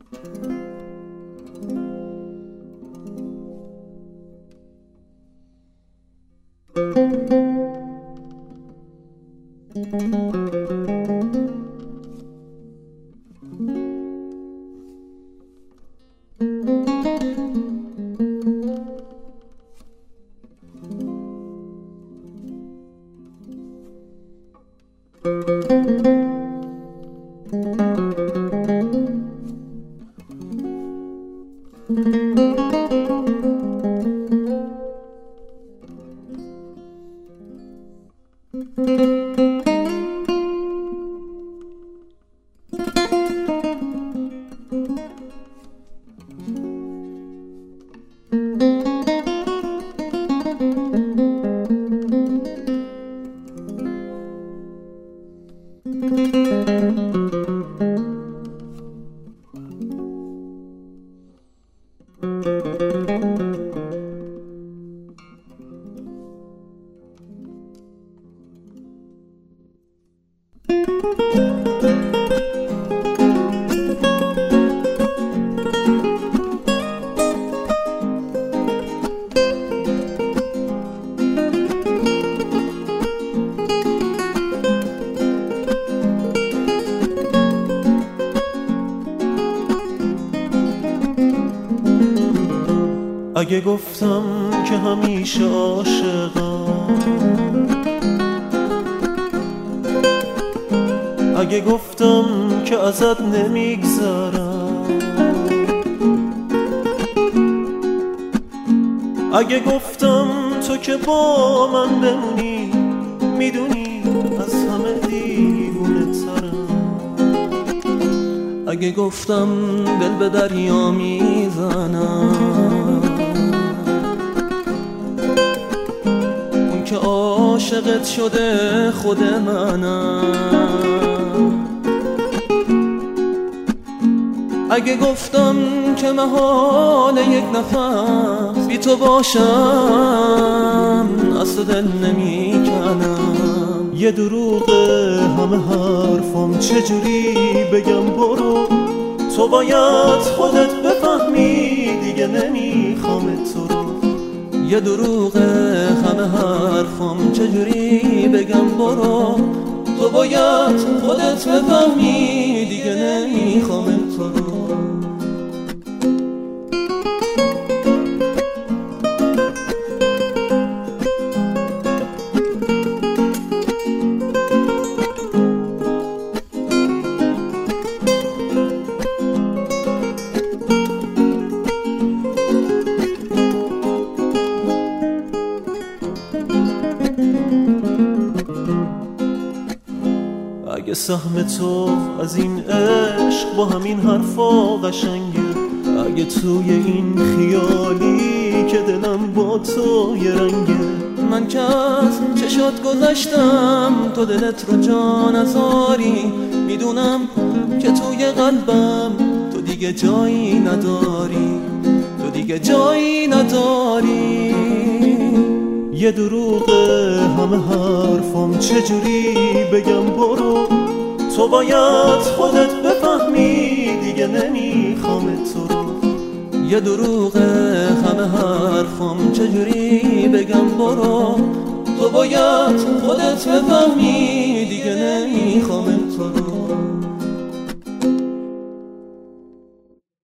اگه گفتم که همیشه عاشقم، اگه گفتم که ازت نمیگذرم، اگه گفتم تو که با من بمونی، میدونی از همه دیوونه ترم، اگه گفتم دل به دریا میزنم، اون که عاشقت شده خود منم، اگه گفتم که محال یک نفس بی تو باشم، از تو دل نمی کنم. یه دروغه همه حرفم، چجوری بگم برو، تو باید خودت بفهمی دیگه نمیخوام تو رو. یه دروغه همه حرفم، چجوری بگم برو، تو باید خودت بفهمی دیگه نمیخوام تو رو. اگه سهم تو از این عشق با همین حرفا قشنگه، اگه توی این خیالی که دلم با تو یه رنگه، من که از چشات گذشتم تو دلت رو جا نذاری، میدونم که توی قلبم تو دیگه جایی نداری، تو دیگه جایی نداری. یه دروغه همه حرفم، چجوری بگم برو، تو باید خودت بفهمی دیگه نمیخوام تو رو. یه دروغه همه حرفم، چجوری بگم برو، تو باید خودت بفهمی دیگه نمیخوام تو رو.